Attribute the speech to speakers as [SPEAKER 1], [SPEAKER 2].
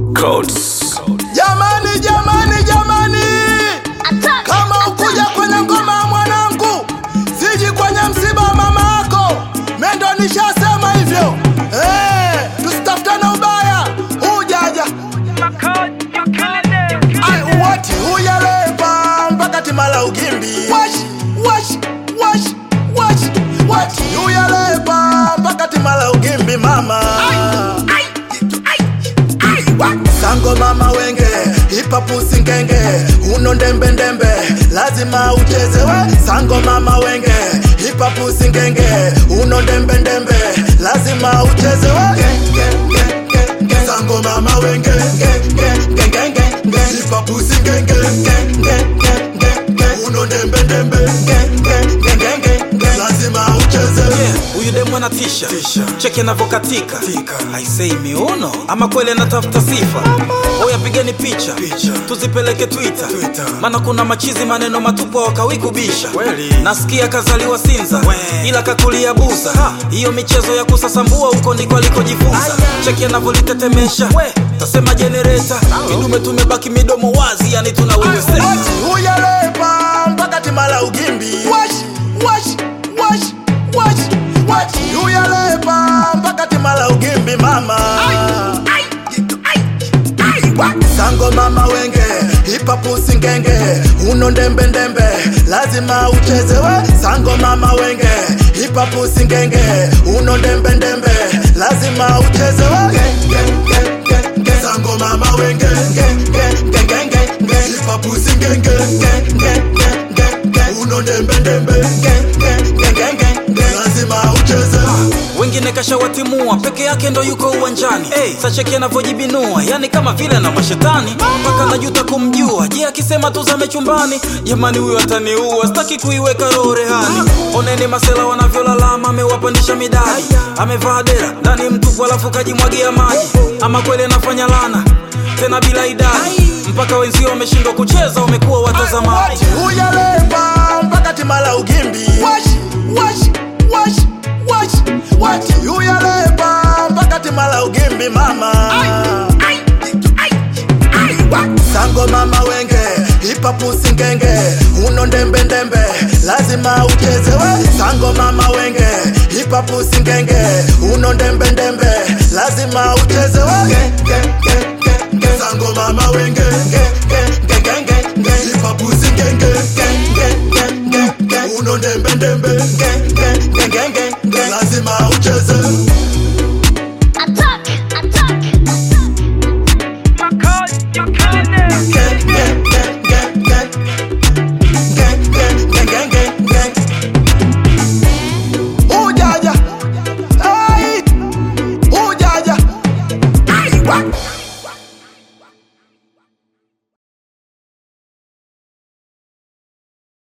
[SPEAKER 1] Codes.
[SPEAKER 2] Jamani, jamani, jamani, kama ukuja kwenye ngoma mwanangu, siji kwenye msiba wa mama yako. Mendo nishasema hivyo. Tusitafutane ubaya. Hujaja wati huyalepa mpaka timala ugimbi. Wati huyalepa mpaka timala ugimbi mama. Sango mama wenge, hipa pusi ngenge, uno ndembe ndembe, lazima uchezewe. Sango mama wenge, hipa pusi ngenge, uno ndembe ndembe, lazima uchezewe. Sango mama wenge, hipa pusi ngenge, uno ndembe ndembe, lazima uchezewe.
[SPEAKER 3] Huyu demu anatisha, cheki anavokatika. I say miuno, ama kweli anatafuta sifa. Oya pigeni picha, tuzipeleke Twitter. Maana kuna machizi maneno matupu wakawikubisha. Nasikia kazaliwa Sinza, ila kakulia Buza. Hiyo michezo ya kusasambua huko ndiko alikojifunza. Cheki anavolitetemesha, tasema generator. Kidume tumebaki midomo wazi, yani tunawezesha.
[SPEAKER 2] Huyalepa mpaka timala ugimbi. Huyalepa mpaka timala ugimbi mama. Sango mama wenge, hipa pusi ngenge, uno ndembe ndembe, lazima uchezewe. Sango mama wenge, hipa pusi ngenge, uno ndembe ndembe, lazima uchezewe. Sango mama wenge, hipa pusi ngenge, uno ndembe ndembe, lazima uchezewe.
[SPEAKER 3] Wengine kashawatimua, peke yake ndo yuko uwanjani. Sacheki anavojibinua, yani kama vile na mashetani. Mpaka najuta kumjua, je akisema tuzame chumbani. Jamani huyu ataniua, sitaki kuiweka roho rehani. Oneni masela wanavyolalama, amewapandisha midai. Amevaa dera, ndani mtupu alafu kajimwagia maji. Ama kweli anafanya lana, tena bila idai. Mpaka wenzio wameshindwa kucheza, wamekuwa watazamaji.
[SPEAKER 2] Huyalepa mpaka timala ugimbi. Wati huyalepa mpaka timala ugimbi mama. Sango mama wenge, hipa pusi ngenge, uno ndembe ndembe, lazima uchezewe. Sango mama wenge, hipa pusi ngenge, uno ndembe ndembe, lazima uchezewe.